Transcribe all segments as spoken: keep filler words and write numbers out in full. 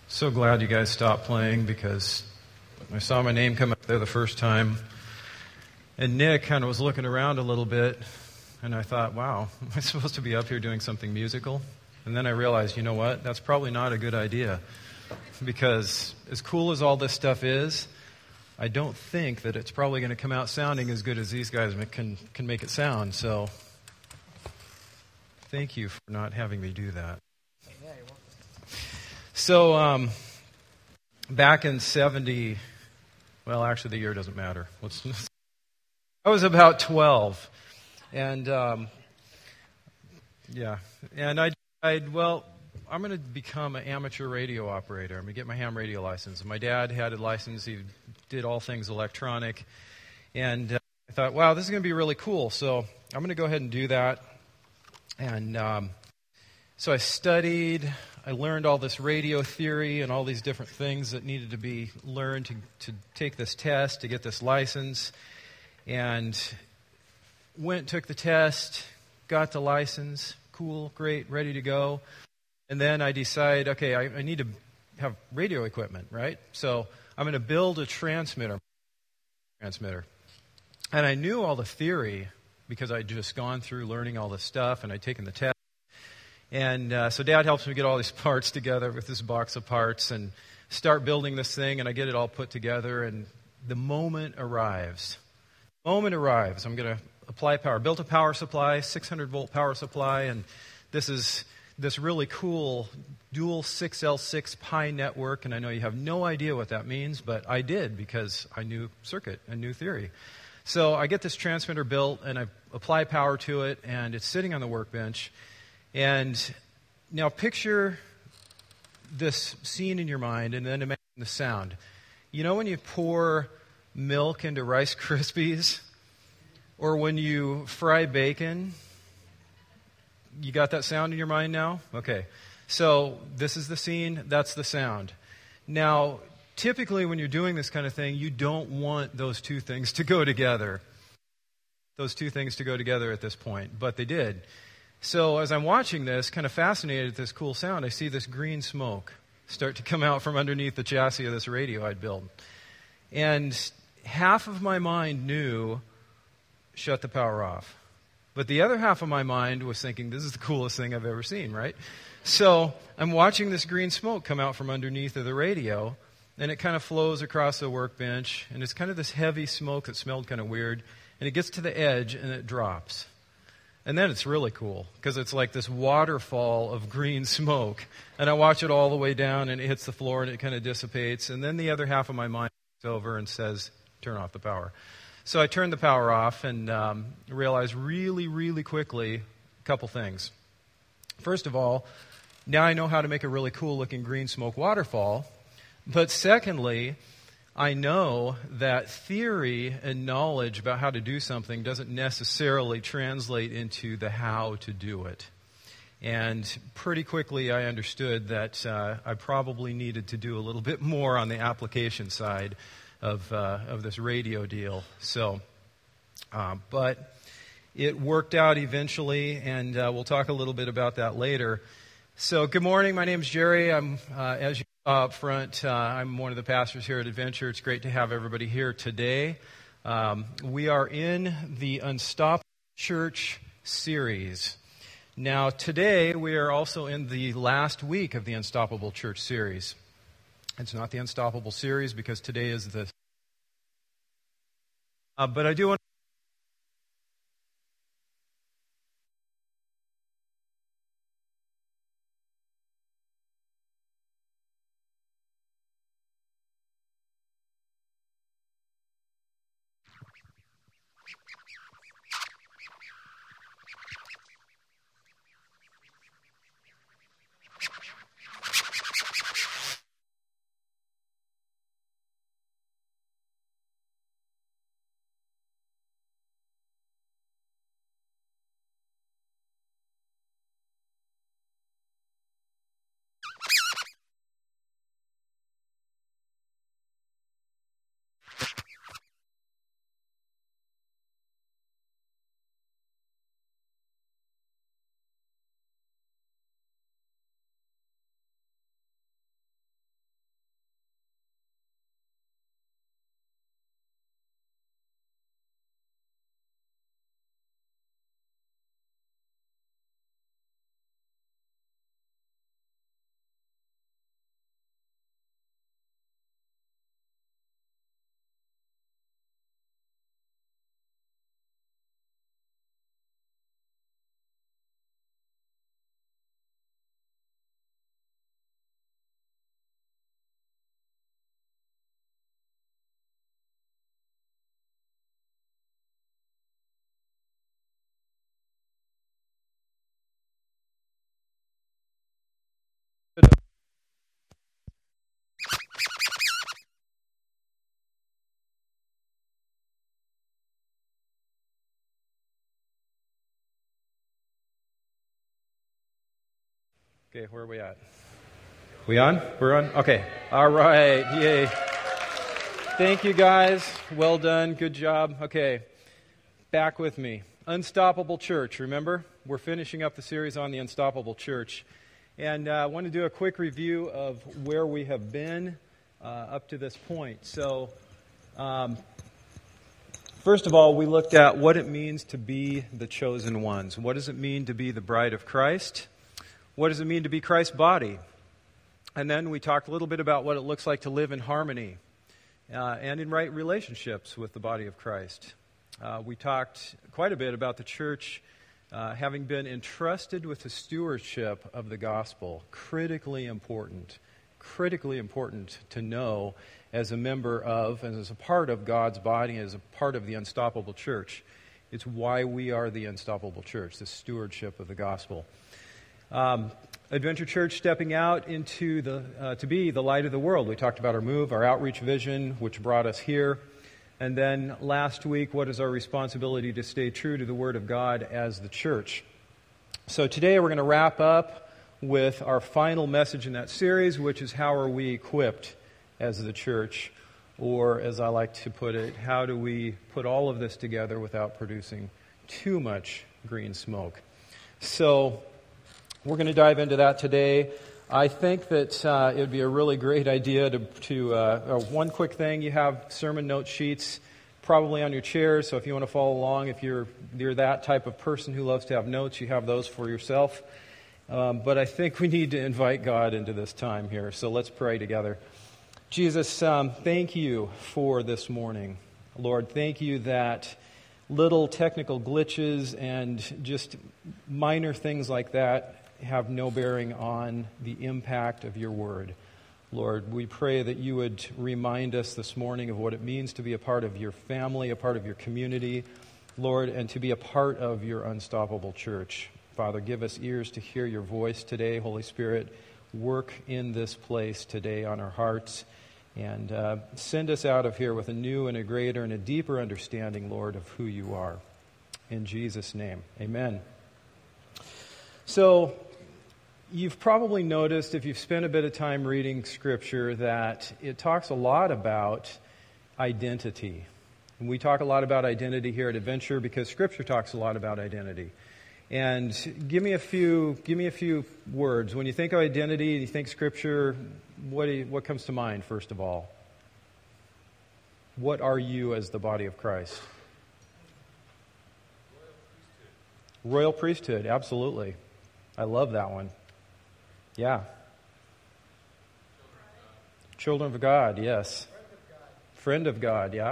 So glad you guys stopped playing because I saw my name come up there the first time, and Nick kind of was looking around a little bit, and I thought, wow, am I supposed to be up here doing something musical? And then I realized, you know what, that's probably not a good idea, because as cool as all this stuff is, I don't think that it's probably going to come out sounding as good as these guys can, can make it sound, so thank you for not having me do that. So, um, back in seventy, well, actually the year doesn't matter. Let's, I was about twelve, and, um, yeah, and I decided, well, I'm going to become an amateur radio operator. I'm going to get my ham radio license. My dad had a license. He did all things electronic, and uh, I thought, wow, this is going to be really cool, so I'm going to go ahead and do that, and um, so I studied. I learned all this radio theory and all these different things that needed to be learned to, to take this test, to get this license. And went, took the test, got the license. Cool, great, ready to go. And then I decide, okay, I, I need to have radio equipment, right? So I'm going to build a transmitter. transmitter. And I knew all the theory because I'd just gone through learning all this stuff and I'd taken the test. And uh, so Dad helps me get all these parts together with this box of parts and start building this thing, and I get it all put together, and the moment arrives. The moment arrives. I'm going to apply power. Built a power supply, six hundred volt power supply, and this is this really cool dual six L six Pi network, and I know you have no idea what that means, but I did because I knew circuit and knew theory. So I get this transmitter built, and I apply power to it, and it's sitting on the workbench. And now picture this scene in your mind and then imagine the sound. You know when you pour milk into Rice Krispies? Or when you fry bacon? You got that sound in your mind now? Okay. So this is the scene, that's the sound. Now, typically when you're doing this kind of thing, you don't want those two things to go together. Those two things to go together at this point, but they did. So as I'm watching this, kind of fascinated at this cool sound, I see this green smoke start to come out from underneath the chassis of this radio I'd built. And half of my mind knew, shut the power off. But the other half of my mind was thinking, this is the coolest thing I've ever seen, right? So I'm watching this green smoke come out from underneath of the radio, and it kind of flows across the workbench, and it's kind of this heavy smoke that smelled kind of weird, and it gets to the edge, and it drops. And then it's really cool, because it's like this waterfall of green smoke. And I watch it all the way down, and it hits the floor, and it kind of dissipates. And then the other half of my mind goes over and says, turn off the power. So I turned the power off and um, realized really, really quickly a couple things. First of all, now I know how to make a really cool-looking green smoke waterfall. But secondly, I know that theory and knowledge about how to do something doesn't necessarily translate into the how to do it. And pretty quickly I understood that uh, I probably needed to do a little bit more on the application side of uh, of this radio deal. So, uh, but it worked out eventually, and uh, we'll talk a little bit about that later. So, good morning. My name's Jerry. I'm, uh, as you saw up front, uh, I'm one of the pastors here at Adventure. It's great to have everybody here today. Um, we are in the Unstoppable Church series. Now, today we are also in the last week of the Unstoppable Church series. It's not the Unstoppable series because today is the... Uh, but I do want Okay, where are we at? We on? We're on? Okay. All right. Yay. Thank you, guys. Well done. Good job. Okay. Back with me. Unstoppable Church, remember? We're finishing up the series on the Unstoppable Church. And uh, I want to do a quick review of where we have been uh, up to this point. So, um, first of all, we looked at what it means to be the chosen ones. What does it mean to be the bride of Christ? What does it mean to be Christ's body? And then we talked a little bit about what it looks like to live in harmony uh, and in right relationships with the body of Christ. Uh, we talked quite a bit about the church uh, having been entrusted with the stewardship of the gospel. Critically important. Critically important to know as a member of and as a part of God's body, as a part of the Unstoppable Church. It's why we are the Unstoppable Church, the stewardship of the gospel. Um, Adventure Church stepping out into the uh, to be the light of the world. We talked about our move, our outreach vision, which brought us here. And then last week, what is our responsibility to stay true to the Word of God as the church? So today we're going to wrap up with our final message in that series, which is how are we equipped as the church? Or as I like to put it, how do we put all of this together without producing too much green smoke? So we're going to dive into that today. I think that uh, it would be a really great idea to, to uh, uh, one quick thing, you have sermon note sheets probably on your chairs, so if you want to follow along, if you're, you're that type of person who loves to have notes, you have those for yourself. Um, but I think we need to invite God into this time here, so let's pray together. Jesus, um, thank you for this morning. Lord, thank you that little technical glitches and just minor things like that have no bearing on the impact of your word. Lord, we pray that you would remind us this morning of what it means to be a part of your family, a part of your community, Lord, and to be a part of your unstoppable church. Father, give us ears to hear your voice today. Holy Spirit, work in this place today on our hearts, and uh, send us out of here with a new and a greater and a deeper understanding, Lord, of who you are. In Jesus' name, amen. So, you've probably noticed, if you've spent a bit of time reading Scripture, that it talks a lot about identity. And we talk a lot about identity here at Adventure because Scripture talks a lot about identity. And give me a few, give me a few words. When you think of identity, you think Scripture, what do you, what comes to mind, first of all? What are you as the body of Christ? Royal priesthood. Royal priesthood, absolutely. I love that one. Yeah. Children of God, yes. Friend of God, yeah.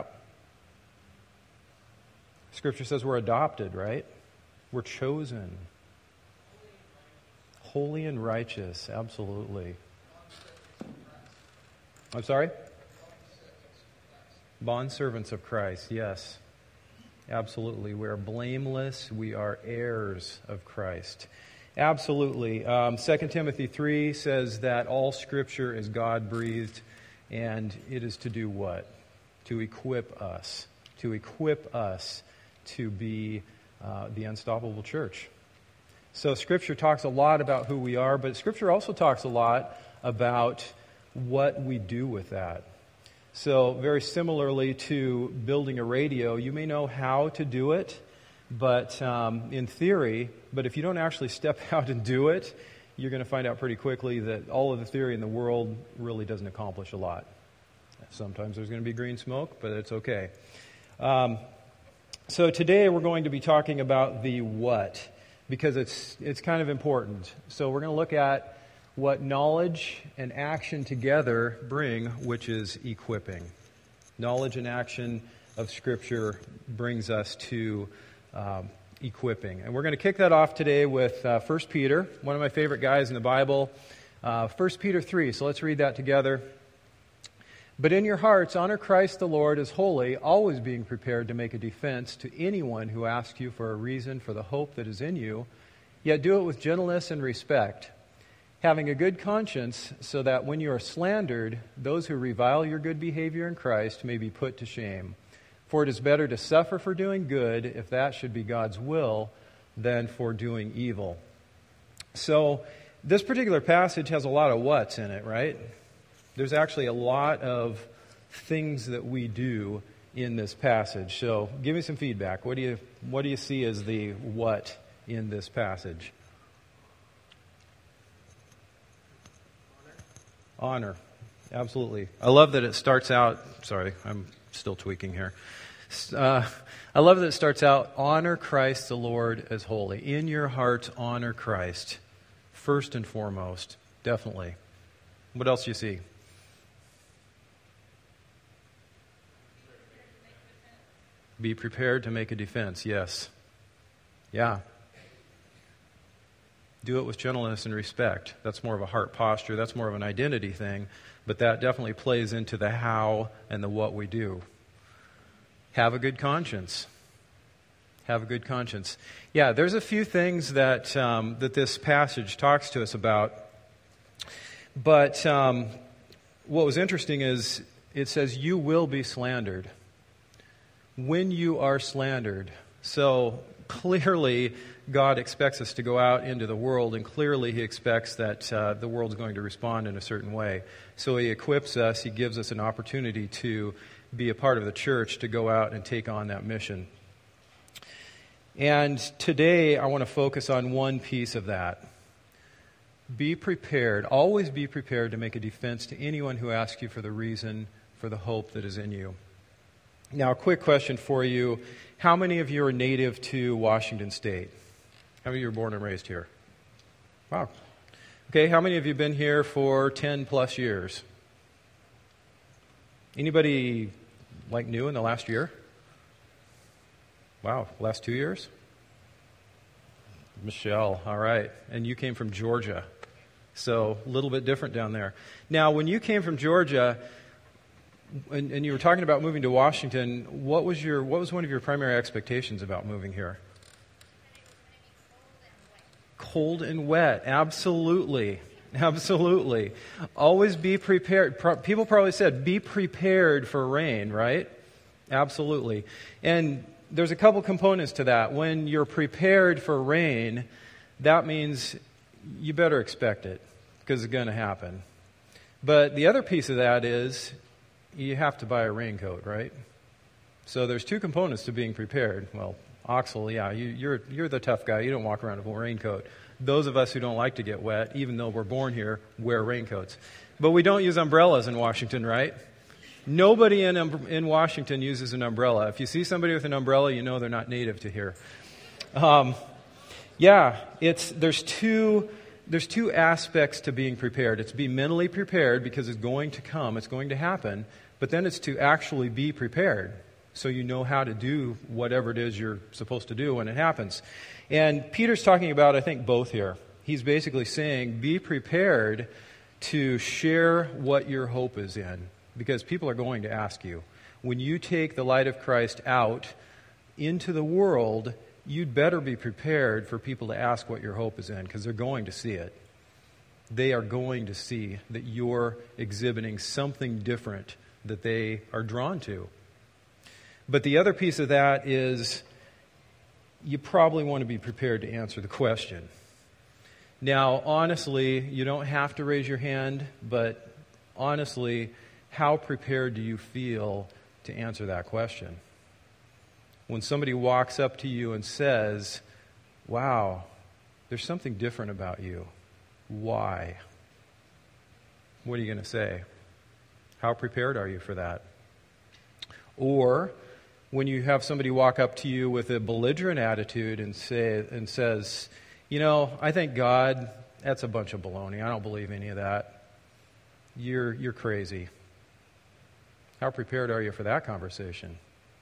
Scripture says we're adopted, right? We're chosen. Holy and righteous, absolutely. I'm sorry? Bondservants of Christ, yes. Absolutely. We are blameless. We are heirs of Christ. Absolutely. Um, Second Timothy three says that all Scripture is God-breathed, and it is to do what? To equip us. To equip us to be uh, the unstoppable church. So Scripture talks a lot about who we are, but Scripture also talks a lot about what we do with that. So very similarly to building a radio, you may know how to do it, but um, in theory, but if you don't actually step out and do it, you're going to find out pretty quickly that all of the theory in the world really doesn't accomplish a lot. Sometimes there's going to be green smoke, but it's okay. Um, so today we're going to be talking about the what, because it's it's kind of important. So we're going to look at what knowledge and action together bring, which is equipping. Knowledge and action of Scripture brings us to Um, equipping. And we're going to kick that off today with uh, First Peter, one of my favorite guys in the Bible, uh, First Peter three. So let's read that together. But in your hearts, honor Christ the Lord as holy, always being prepared to make a defense to anyone who asks you for a reason for the hope that is in you, yet do it with gentleness and respect, having a good conscience, so that when you are slandered, those who revile your good behavior in Christ may be put to shame. For it is better to suffer for doing good, if that should be God's will, than for doing evil. So This particular passage has a lot of what's in it, right? There's actually a lot of things that we do in this passage. So give me some feedback. What do you what do you see as the what in this passage? Honor. Honor. Absolutely. I love that it starts out, sorry, I'm still tweaking here. Uh, I love that it starts out, honor Christ the Lord as holy. In your heart, honor Christ. First and foremost, definitely. What else do you see? Be prepared to make a defense, yes. Yeah. Do it with gentleness and respect. That's more of a heart posture. That's more of an identity thing. But that definitely plays into the how and the what we do. Have a good conscience. Have a good conscience. Yeah, there's a few things that um, that this passage talks to us about. But um, what was interesting is it says, you will be slandered. When you are slandered. So clearly, God expects us to go out into the world, and clearly He expects that uh, the world's going to respond in a certain way. So He equips us, He gives us an opportunity to be a part of the church, to go out and take on that mission. And today, I want to focus on one piece of that. Be prepared, always be prepared to make a defense to anyone who asks you for the reason for the hope that is in you. Now, a quick question for you. How many of you are native to Washington State? How many of you were born and raised here? Wow. Okay, how many of you have been here for ten plus years? Anybody like new in the last year? Wow, last two years? Michelle, all right. And you came from Georgia. So a little bit different down there. Now, when you came from Georgia, and, and you were talking about moving to Washington, what was your what was one of your primary expectations about moving here? Cold and wet, absolutely. Absolutely. Always be prepared. Pro- people probably said, be prepared for rain, right? Absolutely. And there's a couple components to that. When you're prepared for rain, that means you better expect it, because it's going to happen. But the other piece of that is you have to buy a raincoat, right? So there's two components to being prepared. Well, Oxel, yeah, you, you're you're the tough guy. You don't walk around with a raincoat. Those of us who don't like to get wet, even though we're born here, wear raincoats. But we don't use umbrellas in Washington, right? Nobody in in Washington uses an umbrella. If you see somebody with an umbrella, you know they're not native to here. Um, yeah, it's there's two there's two aspects to being prepared. It's be mentally prepared because it's going to come, it's going to happen. But then it's to actually be prepared, so you know how to do whatever it is you're supposed to do when it happens. And Peter's talking about, I think, both here. He's basically saying, be prepared to share what your hope is in, because people are going to ask you. When you take the light of Christ out into the world, you'd better be prepared for people to ask what your hope is in, because they're going to see it. They are going to see that you're exhibiting something different that they are drawn to. But the other piece of that is you probably want to be prepared to answer the question. Now, honestly, you don't have to raise your hand, but honestly, how prepared do you feel to answer that question? When somebody walks up to you and says, wow, there's something different about you. Why? What are you going to say? How prepared are you for that? Or when you have somebody walk up to you with a belligerent attitude and say and says, you know, I think God, that's a bunch of baloney. I don't believe any of that. You're you're crazy. How prepared are you for that conversation?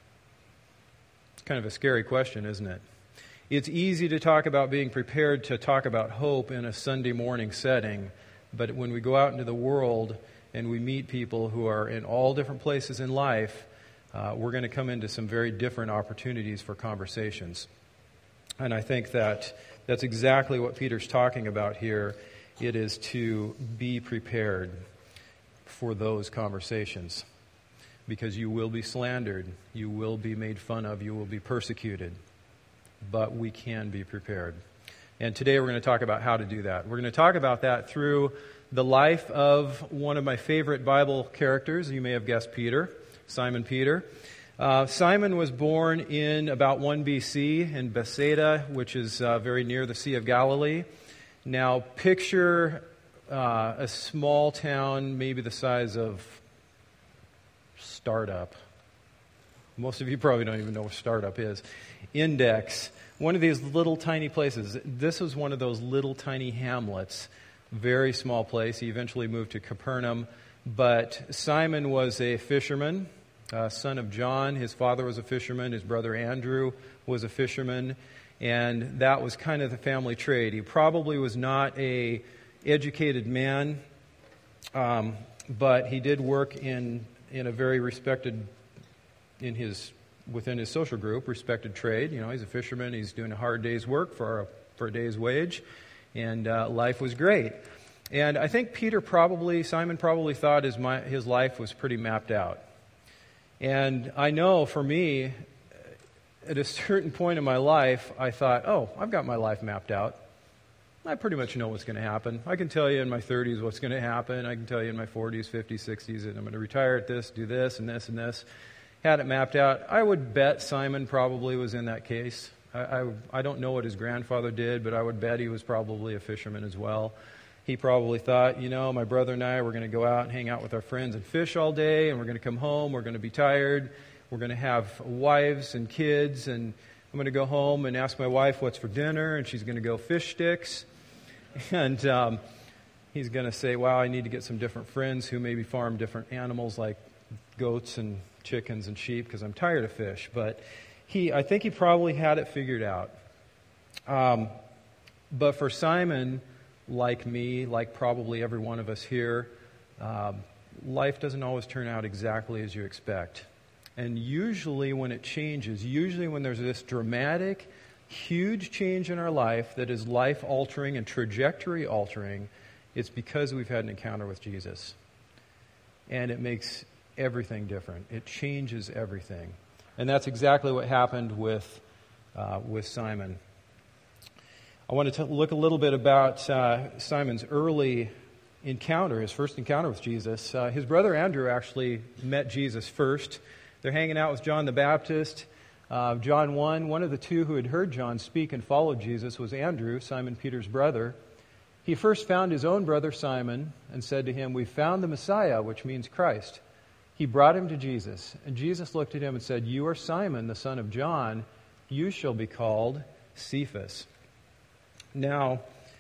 It's kind of a scary question, isn't it? It's easy to talk about being prepared to talk about hope in a Sunday morning setting, but when we go out into the world and we meet people who are in all different places in life, uh, we're going to come into some very different opportunities for conversations. And I think that that's exactly what Peter's talking about here. It is to be prepared for those conversations, because you will be slandered, you will be made fun of, you will be persecuted, but we can be prepared. And today we're going to talk about how to do that. We're going to talk about that through the life of one of my favorite Bible characters. You may have guessed Peter, Simon Peter. Uh, Simon was born in about one B C in Bethsaida, which is uh, very near the Sea of Galilee. Now, picture uh, a small town, maybe the size of Startup. Most of you probably don't even know what Startup is. Index. One of these little tiny places. This was one of those little tiny hamlets. Very small place. He eventually moved to Capernaum. But Simon was a fisherman, uh, son of John. His father was a fisherman. His brother Andrew was a fisherman. And that was kind of the family trade. He probably was not a educated man, um, but he did work in in a very respected, in his within his social group, respected trade. You know, he's a fisherman. He's doing a hard day's work for a, for a day's wage, and uh, life was great. And I think Peter probably, Simon probably thought his his life was pretty mapped out. And I know for me, at a certain point in my life, I thought, oh, I've got my life mapped out. I pretty much know what's going to happen. I can tell you in my thirties what's going to happen. I can tell you in my forties, fifties, sixties, and I'm going to retire at this, do this, and this, and this. Had it mapped out. I would bet Simon probably was in that case. I, I, I don't know what his grandfather did, but I would bet he was probably a fisherman as well. He probably thought, you know, my brother and I, we're going to go out and hang out with our friends and fish all day, and we're going to come home, we're going to be tired, we're going to have wives and kids, and I'm going to go home and ask my wife what's for dinner, and she's going to go fish sticks. And um, he's going to say, wow, I need to get some different friends who maybe farm different animals like goats and chickens and sheep because I'm tired of fish. But he, I think he probably had it figured out. Um, but for Simon, like me, like probably every one of us here, um, life doesn't always turn out exactly as you expect. And usually when it changes, usually when there's this dramatic, huge change in our life that is life-altering and trajectory-altering, it's because we've had an encounter with Jesus. And it makes everything different. It changes everything. And that's exactly what happened with uh, with Simon. I want to t- look a little bit about uh, Simon's early encounter, his first encounter with Jesus. Uh, his brother Andrew actually met Jesus first. They're hanging out with John the Baptist. Uh, John one, one of the two who had heard John speak and followed Jesus was Andrew, Simon Peter's brother. He first found his own brother Simon and said to him, "We found the Messiah," which means Christ. He brought him to Jesus, and Jesus looked at him and said, "You are Simon, the son of John. You shall be called Cephas." Now,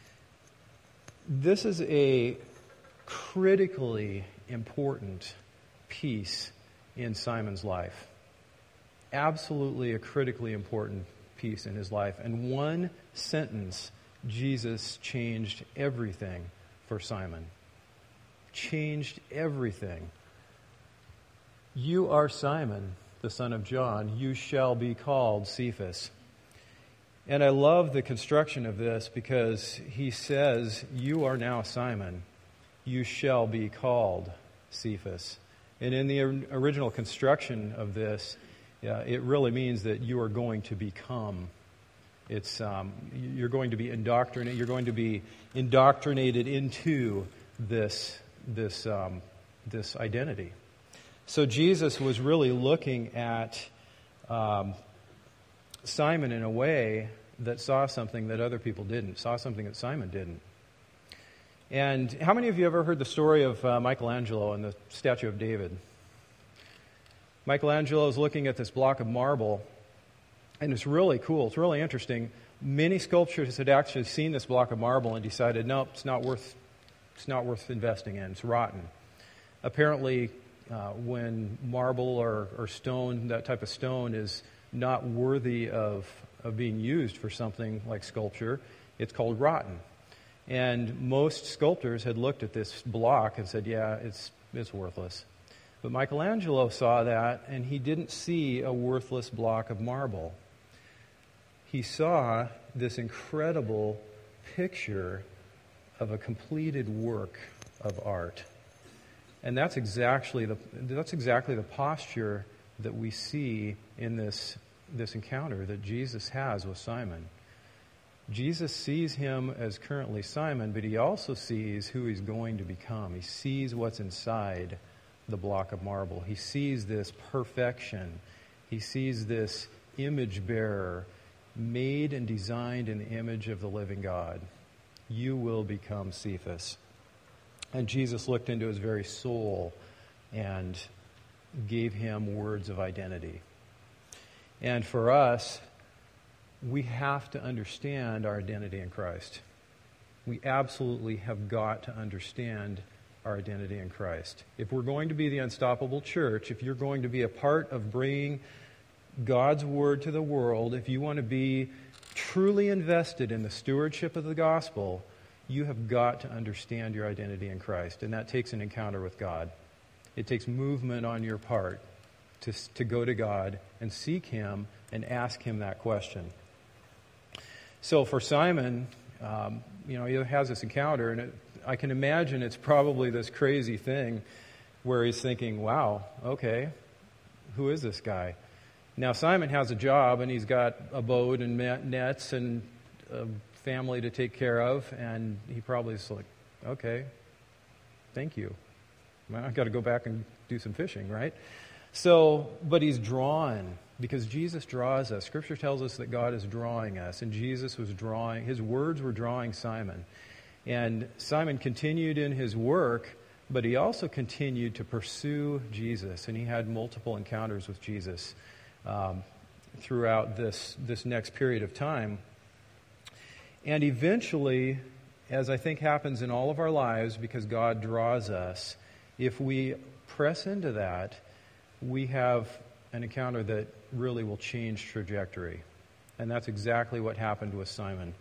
this is a critically important piece in Simon's life. Absolutely a critically important piece in his life. And one sentence, Jesus changed everything for Simon. Changed everything. "You are Simon, the son of John. You shall be called Cephas." And I love the construction of this because he says, "You are now Simon. You shall be called Cephas." And in the original construction of this, yeah, it really means that you are going to become. It's um, you're going to be indoctrinated. You're going to be indoctrinated into this this um, this identity. So Jesus was really looking at um, Simon in a way that saw something that other people didn't. Saw something that Simon didn't. And how many of you ever heard the story of uh, Michelangelo and the statue of David? Michelangelo is looking at this block of marble, and it's really cool. It's really interesting. Many sculptors had actually seen this block of marble and decided, nope, it's not worth, it's not worth investing in. It's rotten. Apparently, uh, when marble or, or stone, that type of stone, is not worthy of, of being used for something like sculpture, it's called rotten. And most sculptors had looked at this block and said, yeah, it's it's worthless. But Michelangelo saw that, and he didn't see a worthless block of marble. He saw this incredible picture of a completed work of art. And that's exactly the that's exactly the posture that we see in this this encounter that Jesus has with Simon. Jesus sees him as currently Simon, but he also sees who he's going to become. He sees what's inside the block of marble. He sees this perfection. He sees this image bearer made and designed in the image of the living God. You will become Cephas. And Jesus looked into his very soul and gave him words of identity. And for us, we have to understand our identity in Christ. We absolutely have got to understand our identity in Christ. If we're going to be the Unstoppable Church, if you're going to be a part of bringing God's Word to the world, if you want to be truly invested in the stewardship of the gospel, you have got to understand your identity in Christ. And that takes an encounter with God. It takes movement on your part to, to go to God and seek Him and ask Him that question. So for Simon, um, you know, he has this encounter, and it, I can imagine it's probably this crazy thing where he's thinking, wow, okay, who is this guy? Now, Simon has a job, and he's got a boat and nets and a family to take care of, and he probably is like, okay, thank you. Well, I've got to go back and do some fishing, right? So, but he's drawn, because Jesus draws us. Scripture tells us that God is drawing us, and Jesus was drawing, his words were drawing Simon. And Simon continued in his work, but he also continued to pursue Jesus, and he had multiple encounters with Jesus um, throughout this, this next period of time. And eventually, as I think happens in all of our lives, because God draws us, if we press into that, we have an encounter that really will change trajectory. And that's exactly what happened with Simon.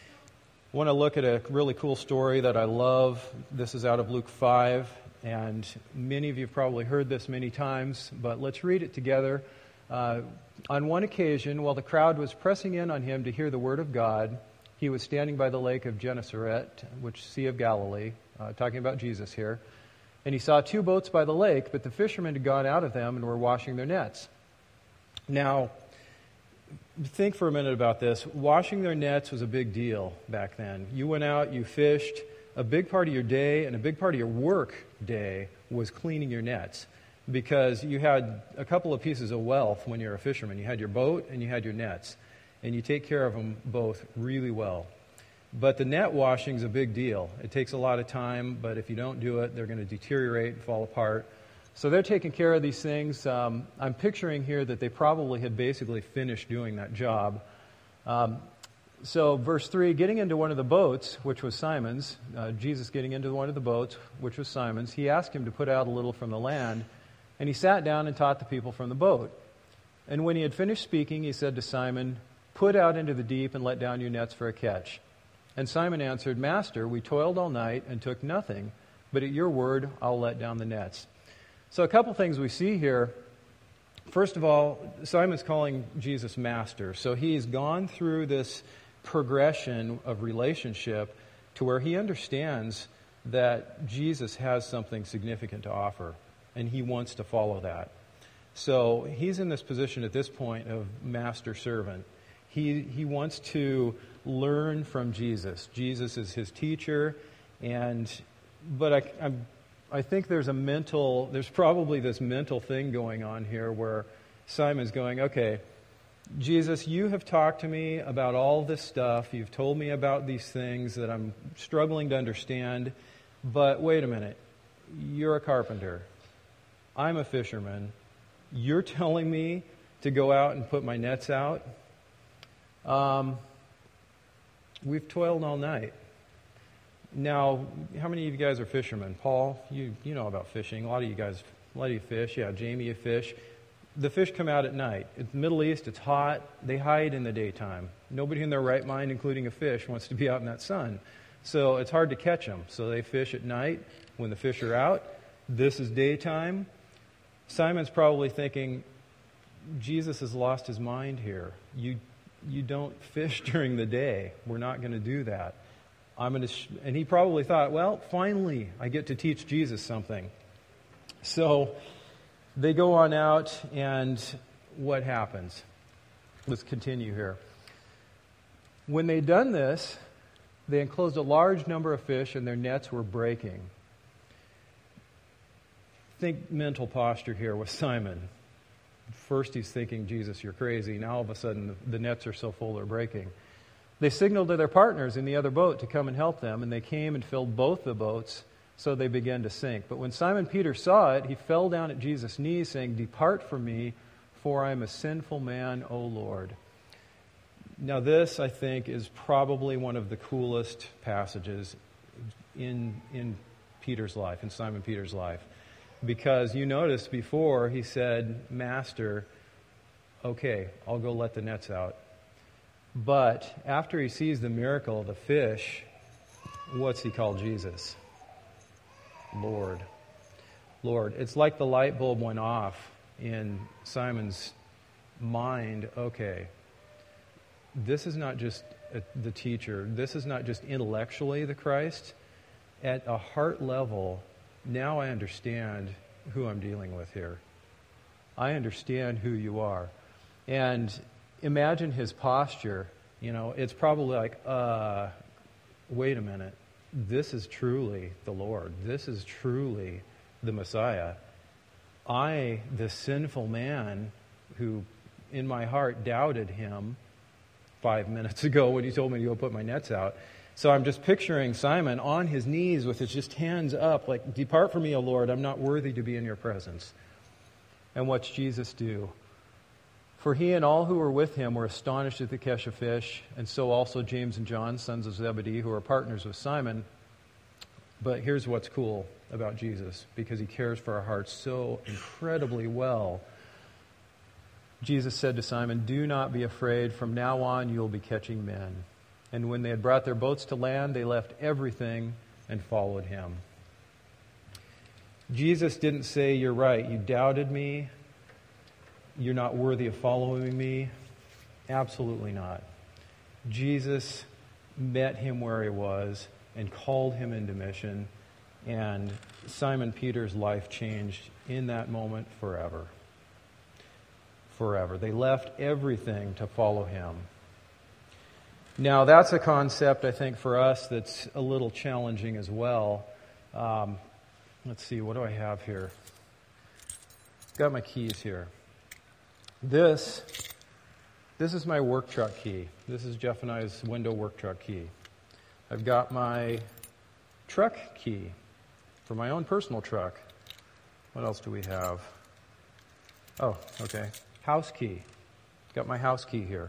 I want to look at a really cool story that I love. This is out of Luke five, and many of you have probably heard this many times, but let's read it together. Uh, on one occasion, while the crowd was pressing in on him to hear the word of God, he was standing by the lake of Gennesaret, which Sea of Galilee, uh, talking about Jesus here. And he saw two boats by the lake, but the fishermen had gone out of them and were washing their nets. Now, think for a minute about this. Washing their nets was a big deal back then. You went out, you fished. A big part of your day and a big part of your work day was cleaning your nets, because you had a couple of pieces of wealth when you're a fisherman. You had your boat and you had your nets, and you take care of them both really well. But the net washing is a big deal. It takes a lot of time, but if you don't do it, they're going to deteriorate and fall apart. So they're taking care of these things. Um, I'm picturing here that they probably had basically finished doing that job. Um, so verse three, getting into one of the boats, which was Simon's, uh, Jesus getting into one of the boats, which was Simon's, he asked him to put out a little from the land, and he sat down and taught the people from the boat. And when he had finished speaking, he said to Simon, "Put out into the deep and let down your nets for a catch." And Simon answered, "Master, we toiled all night and took nothing, but at your word I'll let down the nets." So a couple things we see here. First of all, Simon's calling Jesus Master. So he's gone through this progression of relationship to where he understands that Jesus has something significant to offer, and he wants to follow that. So he's in this position at this point of master-servant. He he wants to learn from Jesus. Jesus is his teacher, and but I I'm, I think there's a mental there's probably this mental thing going on here where Simon's going, okay, Jesus, you have talked to me about all this stuff. You've told me about these things that I'm struggling to understand, but wait a minute. You're a carpenter. I'm a fisherman. You're telling me to go out and put my nets out? Um, we've toiled all night. Now, how many of you guys are fishermen? Paul, you you know about fishing. A lot of you guys, a lot of you fish. Yeah, Jamie, you fish. The fish come out at night. In the Middle East, it's hot. They hide in the daytime. Nobody in their right mind, including a fish, wants to be out in that sun. So it's hard to catch them. So they fish at night when the fish are out. This is daytime. Simon's probably thinking, Jesus has lost his mind here. You you don't fish during the day. We're not going to do that. I'm going to, sh-. And he probably thought, well, finally, I get to teach Jesus something. So they go on out, and what happens? Let's continue here. When they'd done this, they enclosed a large number of fish, and their nets were breaking. Think mental posture here with Simon. First he's thinking, Jesus, you're crazy. Now all of a sudden the nets are so full they're breaking. They signaled to their partners in the other boat to come and help them, and they came and filled both the boats, so they began to sink. But when Simon Peter saw it, he fell down at Jesus' knees, saying, Depart from me, for I am a sinful man, O Lord. Now this, I think, is probably one of the coolest passages in, in Peter's life, in Simon Peter's life. Because you noticed before he said, Master, okay, I'll go let the nets out. But after he sees the miracle of the fish, what's he call Jesus? Lord. Lord. It's like the light bulb went off in Simon's mind. Okay, this is not just a, the teacher. This is not just intellectually the Christ. At a heart level, now I understand who I'm dealing with here. I understand who you are. And imagine his posture. You know, it's probably like, uh, wait a minute. This is truly the Lord. This is truly the Messiah. I, the sinful man who in my heart doubted him five minutes ago when he told me to go put my nets out. So I'm just picturing Simon on his knees with his just hands up, like, Depart from me, O Lord, I'm not worthy to be in your presence. And what's Jesus do? For he and all who were with him were astonished at the catch of fish, and so also James and John, sons of Zebedee, who are partners with Simon. But here's what's cool about Jesus, because he cares for our hearts so incredibly well. Jesus said to Simon, Do not be afraid. From now on you will be catching men. And when they had brought their boats to land, they left everything and followed him. Jesus didn't say, You're right, you doubted me. You're not worthy of following me. Absolutely not. Jesus met him where he was and called him into mission. And Simon Peter's life changed in that moment forever. Forever. They left everything to follow him. Now, that's a concept, I think, for us that's a little challenging as well. Um, let's see, what do I have here? Got my keys here. This, this is my work truck key. This is Jeff and I's window work truck key. I've got my truck key for my own personal truck. What else do we have? Oh, okay. House key. Got my house key here.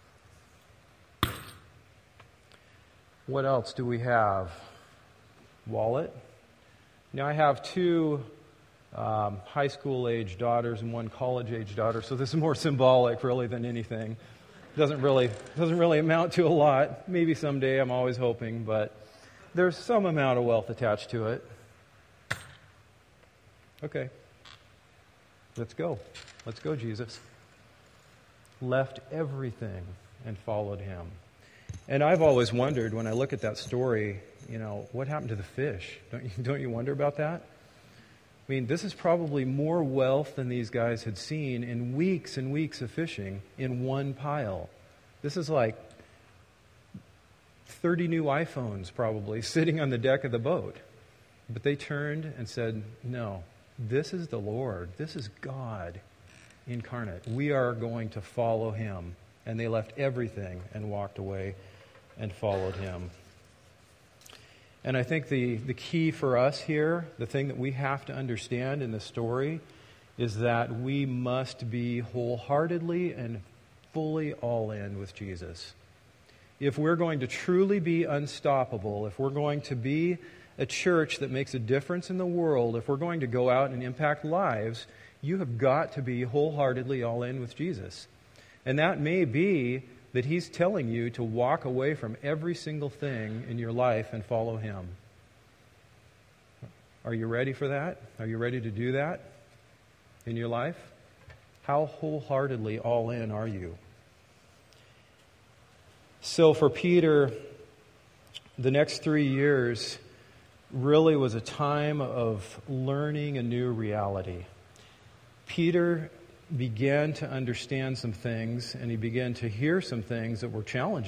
What else do we have? Wallet. Now I have two um, high school age daughters and one college age daughter, so this is more symbolic really than anything. Doesn't really doesn't really amount to a lot. Maybe someday, I'm always hoping, but there's some amount of wealth attached to it. Okay. Let's go. Let's go, Jesus. Left everything and followed him. And I've always wondered when I look at that story, you know, what happened to the fish? Don't you, don't you wonder about that? I mean, this is probably more wealth than these guys had seen in weeks and weeks of fishing in one pile. This is like thirty new iPhones probably sitting on the deck of the boat. But they turned and said, no, this is the Lord. This is God incarnate. We are going to follow him. And they left everything and walked away and followed him. And I think the, the key for us here, the thing that we have to understand in the story, is that we must be wholeheartedly and fully all in with Jesus. If we're going to truly be unstoppable, if we're going to be a church that makes a difference in the world, if we're going to go out and impact lives, you have got to be wholeheartedly all in with Jesus. And that may be that he's telling you to walk away from every single thing in your life and follow him. Are you ready for that? Are you ready to do that in your life? How wholeheartedly all in are you? So for Peter, the next three years really was a time of learning a new reality. Peter began to understand some things, and he began to hear some things that were challenging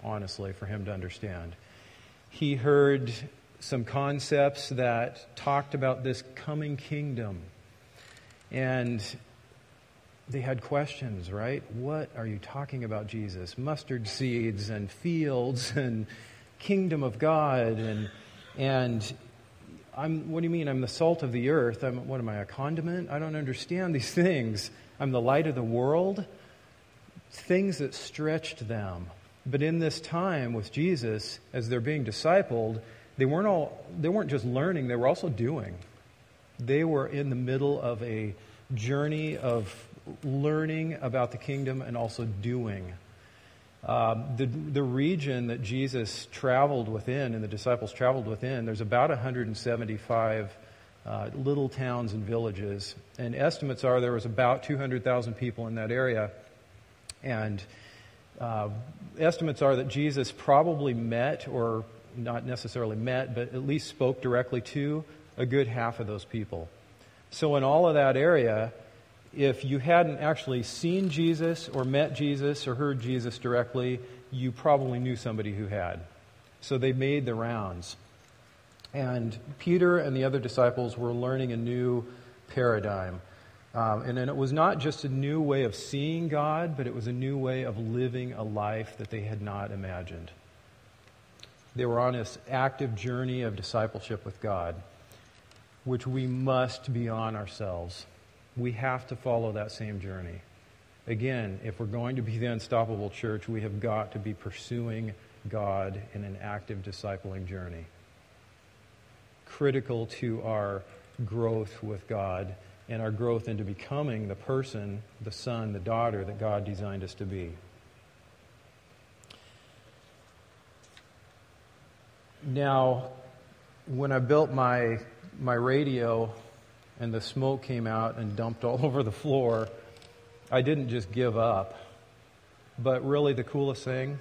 honestly, for him to understand. He heard some concepts that talked about this coming kingdom. And they had questions, right? What are you talking about, Jesus? Mustard seeds and fields and kingdom of God and and I'm what do you mean? I'm the salt of the earth. I'm what am I, a condiment? I don't understand these things. I'm the light of the world. Things that stretched them. But in this time with Jesus, as they're being discipled, they weren't all they weren't just learning, they were also doing. They were in the middle of a journey of learning about the kingdom and also doing. Um, the the region that Jesus traveled within and the disciples traveled within, there's about one hundred seventy-five uh, little towns and villages. And estimates are there was about two hundred thousand people in that area. And uh, estimates are that Jesus probably met, or not necessarily met, but at least spoke directly to a good half of those people. So in all of that area, if you hadn't actually seen Jesus or met Jesus or heard Jesus directly, you probably knew somebody who had. So they made the rounds. And Peter and the other disciples were learning a new paradigm. Um, and then it was not just a new way of seeing God, but it was a new way of living a life that they had not imagined. They were on this active journey of discipleship with God, which we must be on ourselves. We have to follow that same journey. Again, if we're going to be the Unstoppable Church, we have got to be pursuing God in an active discipling journey. Critical to our growth with God and our growth into becoming the person, the son, the daughter that God designed us to be. Now, when I built my my radio and the smoke came out and dumped all over the floor, I didn't just give up. But really the coolest thing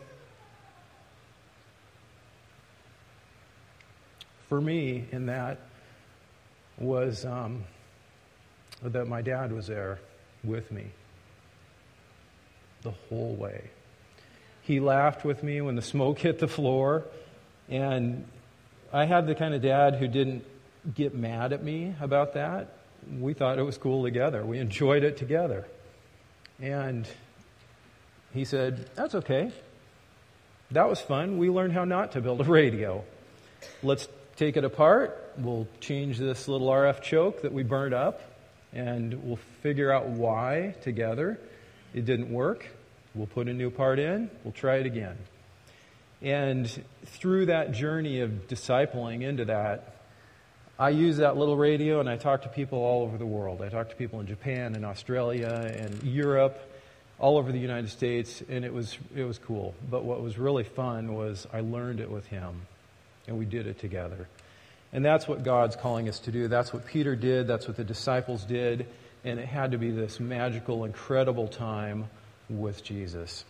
for me in that was um, that my dad was there with me the whole way. He laughed with me when the smoke hit the floor, and I had the kind of dad who didn't get mad at me about that. We thought it was cool together. We enjoyed it together. And he said, "That's okay. That was fun. We learned how not to build a radio. Let's take it apart. We'll change this little R F choke that we burned up, and we'll figure out why together. It didn't work. We'll put a new part in. We'll try it again." And through that journey of discipling into that, I use that little radio and I talk to people all over the world. I talk to people in Japan and Australia and Europe, all over the United States, and it was it was cool. But what was really fun was I learned it with him, and we did it together. And that's what God's calling us to do. That's what Peter did. That's what the disciples did. And it had to be this magical, incredible time with Jesus.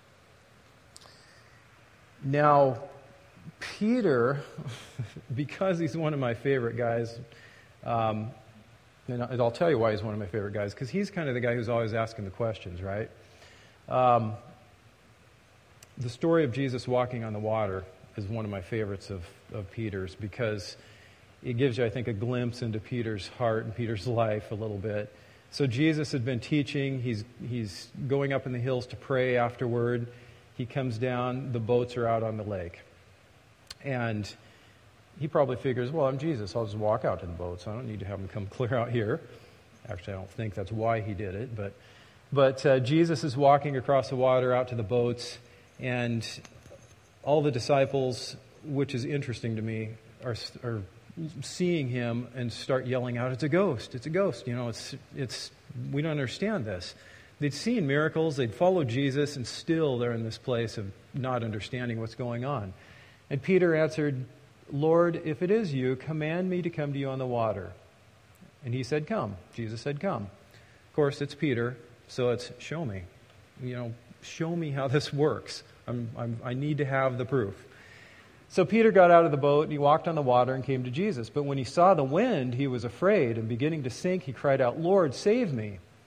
Now, Peter, because he's one of my favorite guys, um, and I'll tell you why he's one of my favorite guys, because he's kind of the guy who's always asking the questions, right? Um, the story of Jesus walking on the water is one of my favorites of, of Peter's, because it gives you, I think, a glimpse into Peter's heart and Peter's life a little bit. So Jesus had been teaching. He's he's going up in the hills to pray afterward. He comes down. The boats are out on the lake. And he probably figures, well, I'm Jesus. I'll just walk out to the boats. I don't need to have him come clear out here. Actually, I don't think that's why he did it. But, but uh, Jesus is walking across the water out to the boats. And all the disciples, which is interesting to me, are are seeing him and start yelling out, "It's a ghost! It's a ghost!" You know, it's it's we don't understand this. They'd seen miracles, they'd followed Jesus, and still they're in this place of not understanding what's going on. And Peter answered, "Lord, if it is you, command me to come to you on the water." And he said, "Come." Jesus said, "Come." Of course, it's Peter, so it's show me. You know, show me how this works. I'm, I'm, I need to have the proof. So Peter got out of the boat and he walked on the water and came to Jesus. But when he saw the wind, he was afraid, and beginning to sink, he cried out, "Lord, save me."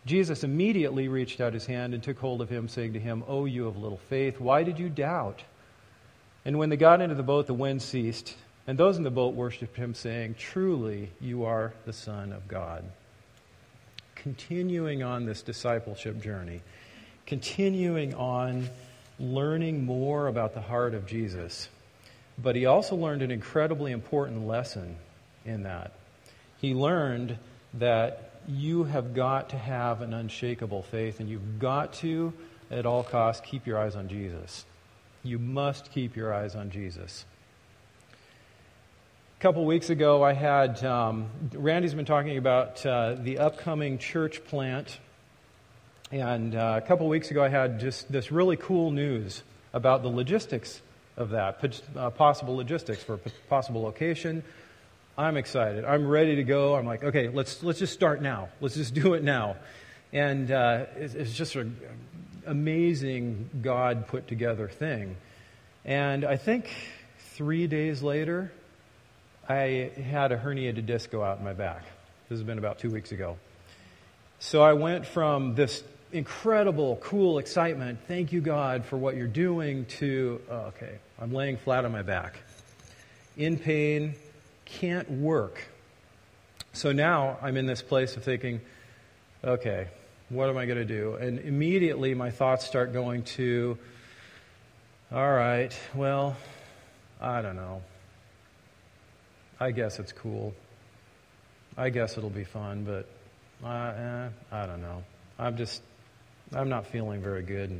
Jesus immediately reached out his hand and took hold of him, saying to him, "O you of little faith, why did you doubt?" And when they got into the boat, the wind ceased, and those in the boat worshipped him, saying, "Truly, you are the Son of God." Continuing on this discipleship journey, continuing on learning more about the heart of Jesus. But he also learned an incredibly important lesson in that. He learned that you have got to have an unshakable faith, and you've got to, at all costs, keep your eyes on Jesus. You must keep your eyes on Jesus. A couple weeks ago, I had, um, Randy's been talking about uh, the upcoming church plant. And uh, a couple weeks ago, I had just this really cool news about the logistics of that, uh, possible logistics for a possible location. I'm excited. I'm ready to go. I'm like, okay, let's let's just start now. Let's just do it now. And uh, it's, it's just an amazing God put together thing. And I think three days later, I had a herniated disc go out in my back. This has been about two weeks ago. So I went from this incredible, cool excitement, thank you, God, for what you're doing, to, oh, okay, I'm laying flat on my back, in pain, can't work. So now I'm in this place of thinking, okay, what am I going to do? And immediately my thoughts start going to, all right, well, I don't know. I guess it's cool. I guess it'll be fun, but uh, eh, I don't know. I'm just, I'm not feeling very good.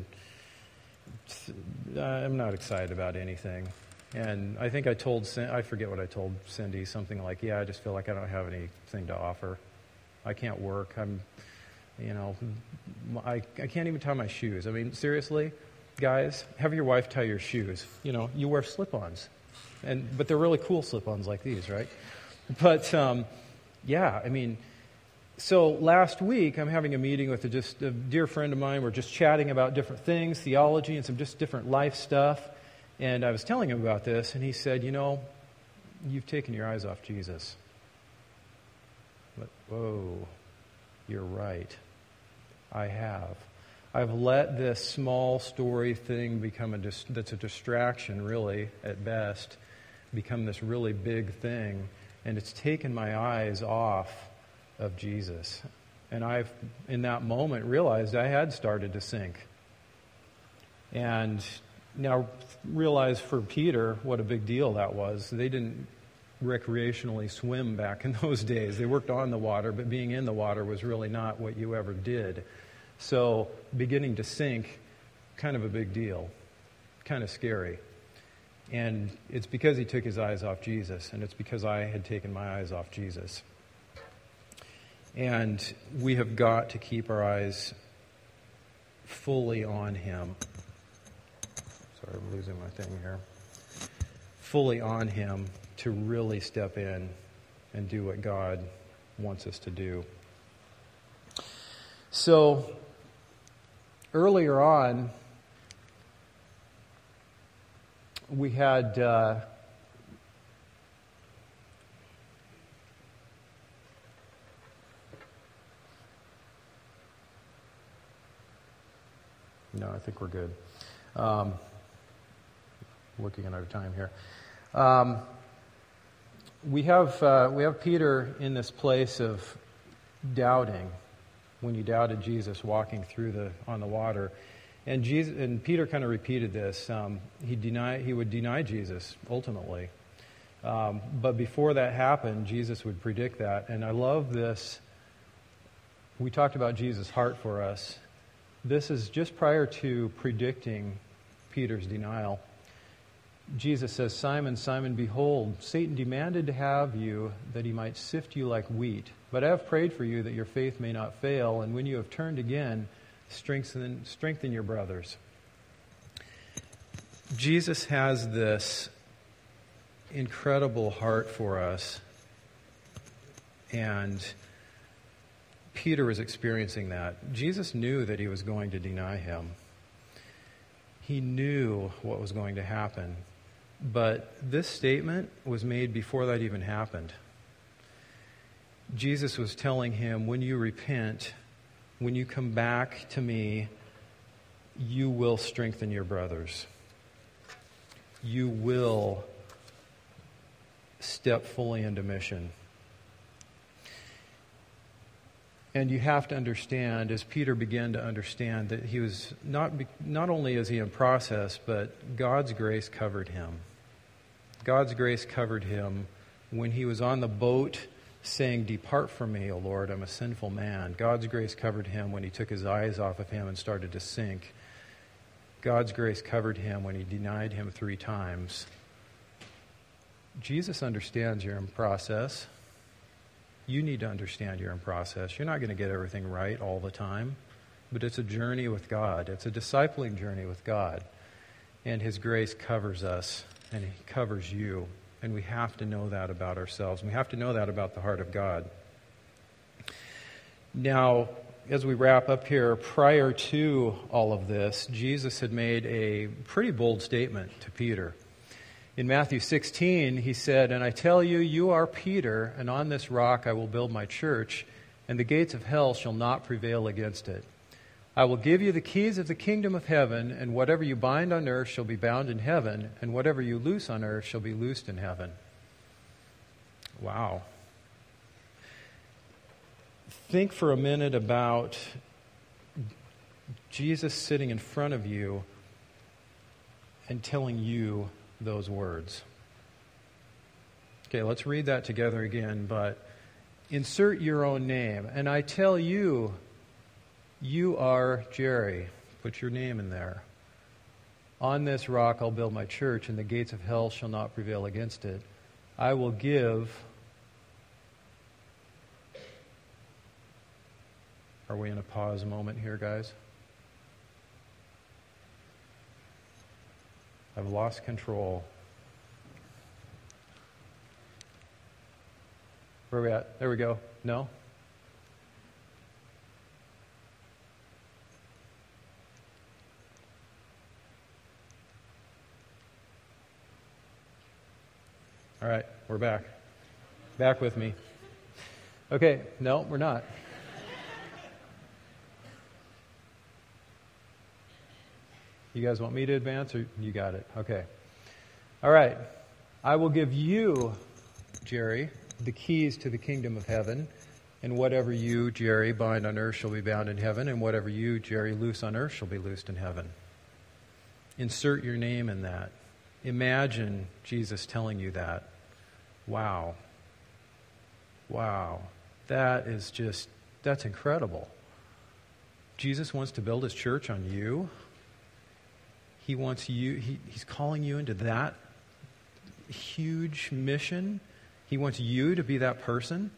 And I'm not excited about anything. And I think I told, I forget what I told Cindy, something like, yeah, I just feel like I don't have anything to offer. I can't work. I'm, you know, I, I can't even tie my shoes. I mean, seriously, guys, have your wife tie your shoes. You know, you wear slip-ons. And, but they're really cool slip-ons like these, right? But, um, yeah, I mean, so last week I'm having a meeting with a, just a dear friend of mine. We're just chatting about different things, theology, and some just different life stuff. And I was telling him about this, and he said, you know, you've taken your eyes off Jesus. But, whoa, you're right. I have. I've let this small story thing become a dis- that's a distraction, really, at best, become this really big thing. And it's taken my eyes off of Jesus. And I've, in that moment, realized I had started to sink. And now realize for Peter what a big deal that was. They didn't recreationally swim back in those days. They worked on the water, but being in the water was really not what you ever did. So beginning to sink, kind of a big deal, kind of scary. And it's because he took his eyes off Jesus, and it's because I had taken my eyes off Jesus. And we have got to keep our eyes fully on him. Sorry, I'm losing my thing here. Fully on him to really step in and do what God wants us to do. So, earlier on, we had uh, no, I think we're good. Um, looking at our time here, um, we have uh, we have Peter in this place of doubting. When you doubted Jesus walking through the on the water, and Jesus and Peter kind of repeated this. Um, he deny he would deny Jesus ultimately, um, but before that happened, Jesus would predict that. And I love this. We talked about Jesus' heart for us. This is just prior to predicting Peter's denial. Jesus says, "Simon, Simon, behold, Satan demanded to have you that he might sift you like wheat. But I have prayed for you that your faith may not fail, and when you have turned again, strengthen, strengthen your brothers." Jesus has this incredible heart for us, and Peter was experiencing that. Jesus knew that he was going to deny him. He knew what was going to happen. But this statement was made before that even happened. Jesus was telling him, when you repent, when you come back to me, you will strengthen your brothers. You will step fully into mission. And you have to understand, as Peter began to understand, that he was not, not only is he in process, but God's grace covered him. God's grace covered him when he was on the boat saying, "Depart from me, O Lord, I'm a sinful man." God's grace covered him when he took his eyes off of him and started to sink. God's grace covered him when he denied him three times. Jesus understands you're in process. You need to understand you're in process. You're not going to get everything right all the time, but it's a journey with God. It's a discipling journey with God. And His grace covers us, and He covers you. And we have to know that about ourselves. And we have to know that about the heart of God. Now, as we wrap up here, prior to all of this, Jesus had made a pretty bold statement to Peter. In Matthew sixteen, He said, "And I tell you, you are Peter, and on this rock I will build my church, and the gates of hell shall not prevail against it. I will give you the keys of the kingdom of heaven, and whatever you bind on earth shall be bound in heaven, and whatever you loose on earth shall be loosed in heaven." Wow. Think for a minute about Jesus sitting in front of you and telling you those words. Okay, let's read that together again, but insert your own name. "And I tell you, you are Jerry." Put your name in there. "On this rock I'll build my church, and the gates of hell shall not prevail against it. I will give..." Are we in a pause moment here, guys? I've lost control. Where are we at? There we go. No? All right, we're back. Back with me. Okay, no, we're not. You guys want me to advance, or you got it? Okay. All right. "I will give you, Jerry, the keys to the kingdom of heaven, and whatever you, Jerry, bind on earth shall be bound in heaven, and whatever you, Jerry, loose on earth shall be loosed in heaven." Insert your name in that. Imagine Jesus telling you that. Wow. Wow. That is just, that's incredible. Jesus wants to build His church on you. He wants you, he, He's calling you into that huge mission. He wants you to be that person.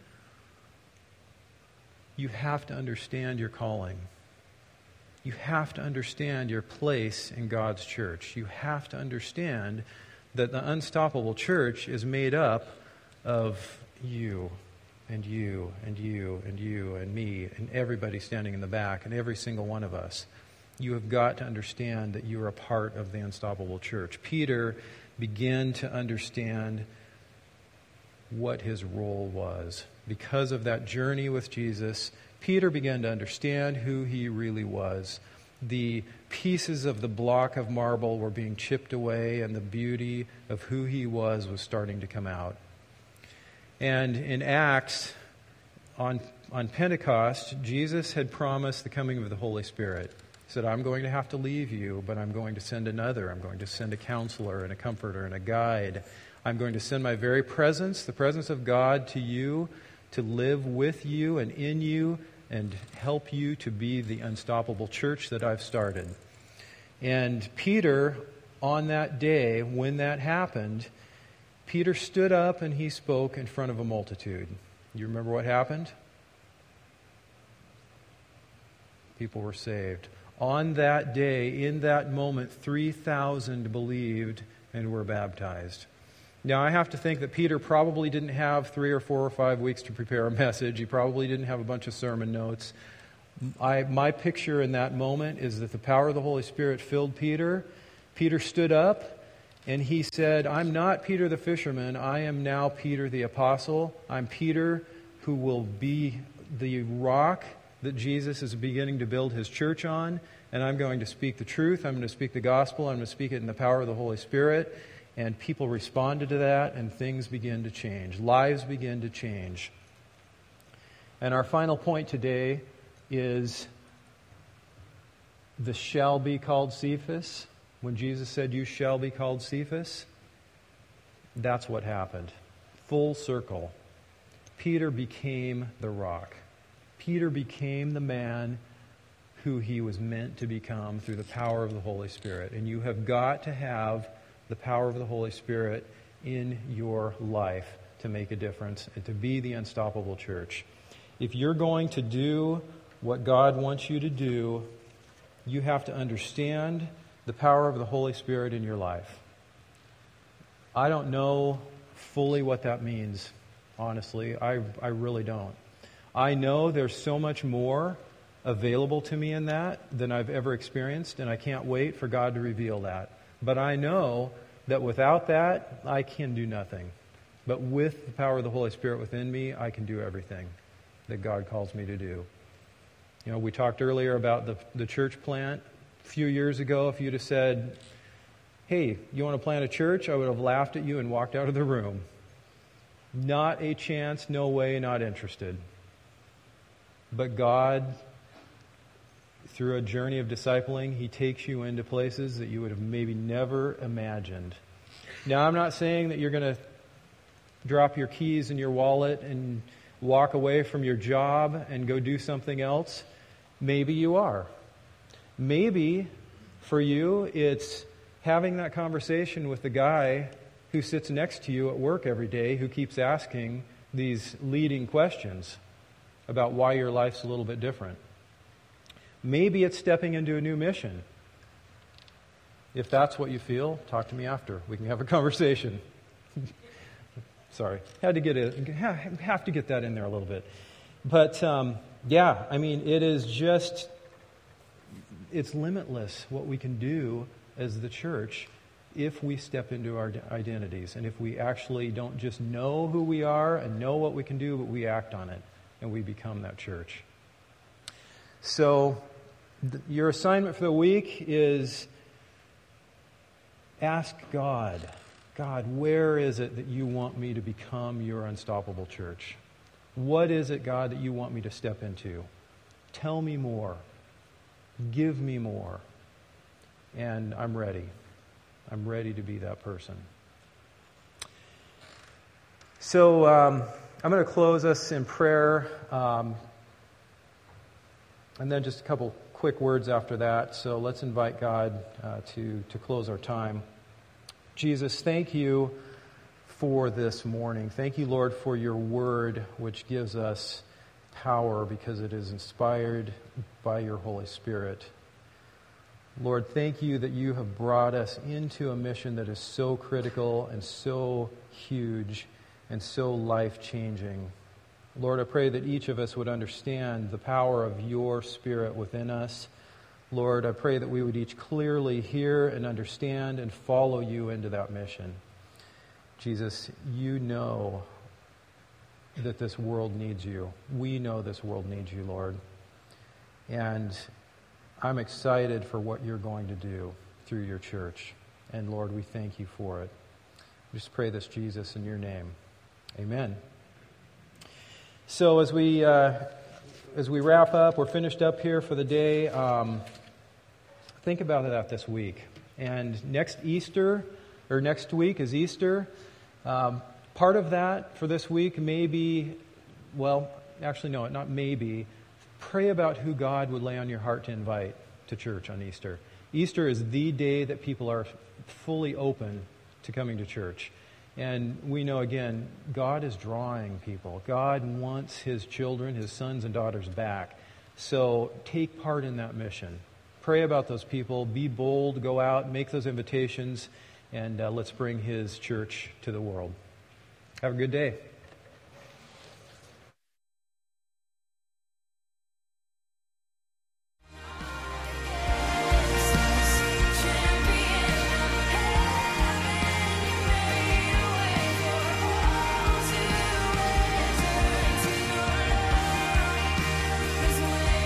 You have to understand your calling. You have to understand your place in God's church. You have to understand that the unstoppable church is made up of you and you and you and you and me and everybody standing in the back and every single one of us. You have got to understand that you are a part of the unstoppable church. Peter began to understand what his role was. Because of that journey with Jesus, Peter began to understand who he really was. The pieces of the block of marble were being chipped away, and the beauty of who he was was starting to come out. And in Acts, on, on Pentecost, Jesus had promised the coming of the Holy Spirit. He said, "I'm going to have to leave you, but I'm going to send another. I'm going to send a counselor and a comforter and a guide. I'm going to send my very presence, the presence of God, to you, to live with you and in you and help you to be the unstoppable church that I've started." And Peter, on that day, when that happened, Peter stood up and he spoke in front of a multitude. You remember what happened? People were saved. On that day, in that moment, three thousand believed and were baptized. Now, I have to think that Peter probably didn't have three or four or five weeks to prepare a message. He probably didn't have a bunch of sermon notes. I, my picture in that moment is that the power of the Holy Spirit filled Peter. Peter stood up and he said, "I'm not Peter the fisherman. I am now Peter the apostle. I'm Peter who will be the rock that Jesus is beginning to build his church on, and I'm going to speak the truth. I'm going to speak the gospel. I'm going to speak it in the power of the Holy Spirit. And people responded to that, and things begin to change. Lives begin to change. And our final point today is the shall be called Cephas. When Jesus said, you shall be called Cephas, that's what happened. Full circle. Peter became the rock. Peter became the man who he was meant to become through the power of the Holy Spirit. And you have got to have the power of the Holy Spirit in your life to make a difference and to be the unstoppable church. If you're going to do what God wants you to do, you have to understand the power of the Holy Spirit in your life. I don't know fully what that means, honestly. I, I really don't. I know there's so much more available to me in that than I've ever experienced, and I can't wait for God to reveal that. But I know that without that, I can do nothing. But with the power of the Holy Spirit within me, I can do everything that God calls me to do. You know, we talked earlier about the, the church plant. A few years ago, if you'd have said, hey, you want to plant a church? I would have laughed at you and walked out of the room. Not a chance, no way, not interested. But God, through a journey of discipling, He takes you into places that you would have maybe never imagined. Now, I'm not saying that you're going to drop your keys in your wallet and walk away from your job and go do something else. Maybe you are. Maybe for you, it's having that conversation with the guy who sits next to you at work every day who keeps asking these leading questions about why your life's a little bit different. Maybe it's stepping into a new mission. If that's what you feel, talk to me after. We can have a conversation. Sorry, had to get it. Have to get that in there a little bit. But um, yeah, I mean, it is just, it's limitless what we can do as the church if we step into our identities and if we actually don't just know who we are and know what we can do, but we act on it and we become that church. So th- your assignment for the week is ask God, God, where is it that you want me to become your unstoppable church? What is it, God, that you want me to step into? Tell me more. Give me more. And I'm ready. I'm ready to be that person. So um, I'm going to close us in prayer. Um, and then just a couple quick words after that. So let's invite God uh, to, to close our time. Jesus, thank you for this morning. Thank you, Lord, for your word, which gives us power because it is inspired by your Holy Spirit. Lord, thank you that you have brought us into a mission that is so critical and so huge and so life-changing. Lord, I pray that each of us would understand the power of your Spirit within us. Lord, I pray that we would each clearly hear and understand and follow you into that mission. Jesus, you know that this world needs you. We know this world needs you, Lord. And I'm excited for what you're going to do through your church. And Lord, we thank you for it. We just pray this, Jesus, in your name. Amen. So as we uh, as we wrap up, we're finished up here for the day. Um, think about that this week. And next Easter, or next week is Easter. Um, part of that for this week may be, well, actually no, not maybe. Pray about who God would lay on your heart to invite to church on Easter. Easter is the day that people are fully open to coming to church. And we know, again, God is drawing people. God wants His children, His sons and daughters back. So take part in that mission. Pray about those people. Be bold. Go out. Make those invitations. And uh, let's bring His church to the world. Have a good day. This way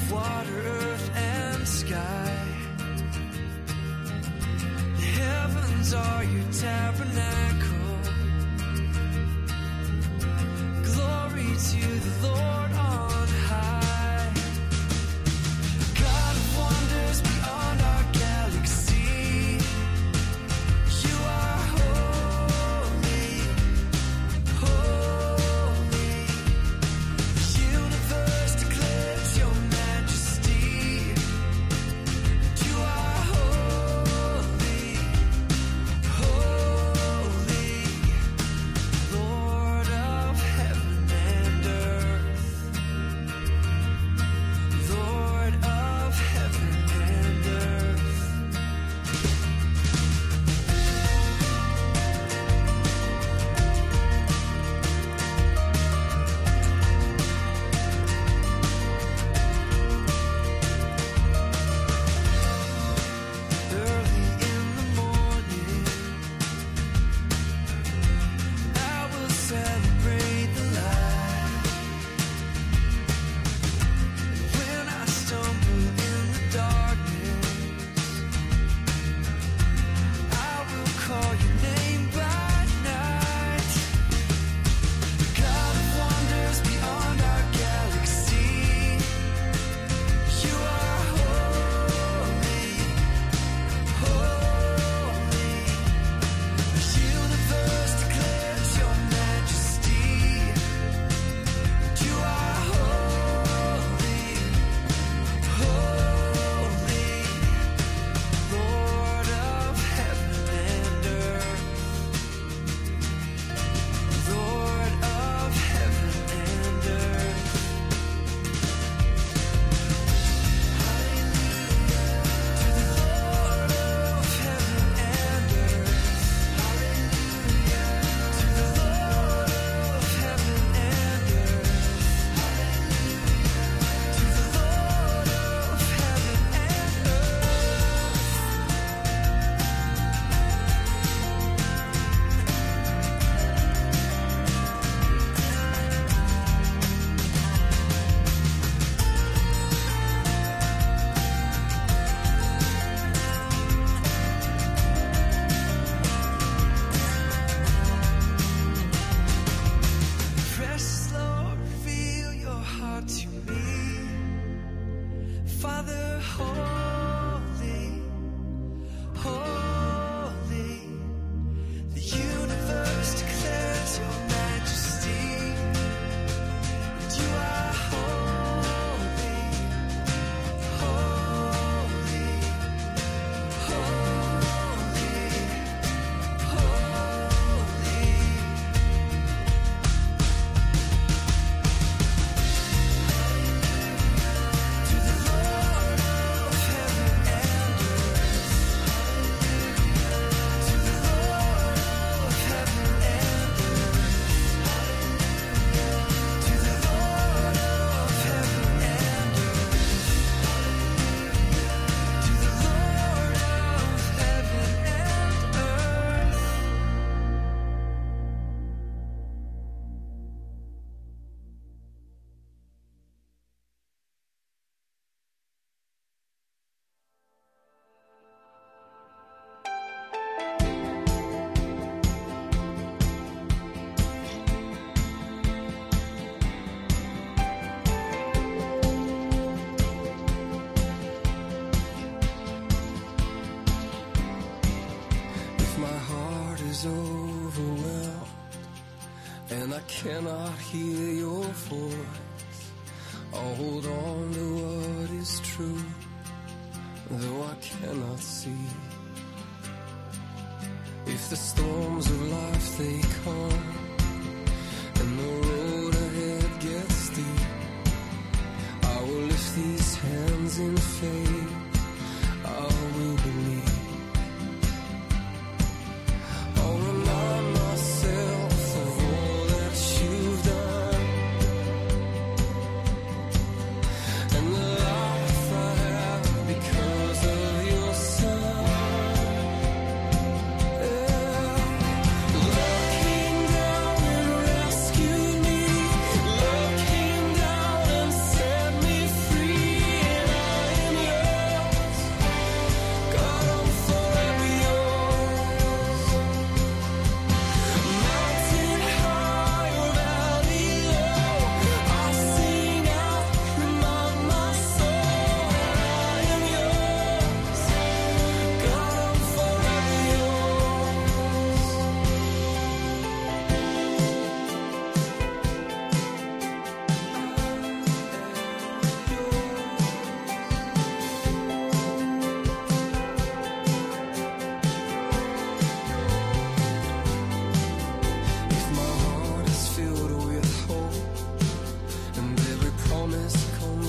water, earth, and sky. The heavens are your tabernacle. Glory to the Lord on high. God of wonders beyond our galaxy. You are holy, holy. The universe declares your majesty. You are holy, holy. Lord of heaven and earth. Lord of heaven and earth. Early in the morning, I will celebrate the light. When I stumble in the darkness, I will call your name by night. God of wonders beyond our galaxy. You are holy, holy. The universe declares your majesty. You are holy, holy. Lord of heaven and earth. Lord of heaven and earth. Hallelujah to the Lord of heaven and earth. Hallelujah to the Lord of heaven and earth. Hallelujah to the Lord of heaven and Precious Lord, reveal your heart to me. Father, holy, holy. The universe declares your majesty. And you are holy, holy, holy, holy. To the Lord of heaven and earth. To the Lord of heaven and earth. To the Lord of heaven and earth. To the Lord of heaven and earth. If my heart is overwhelmed and I cannot hear your voice, I'll hold on to what is true, though I cannot see. If the storms of life they come and the road ahead gets steep, I will lift these hands in faith. I will believe. I'll remind myself of all that you've done and the life I have because of your Son. Yeah. The kingdom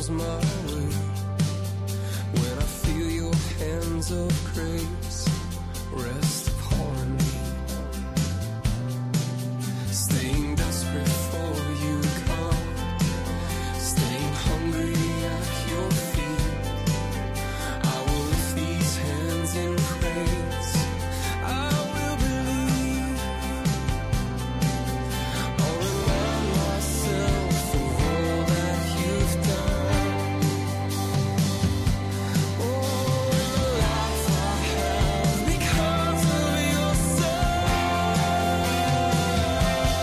comes my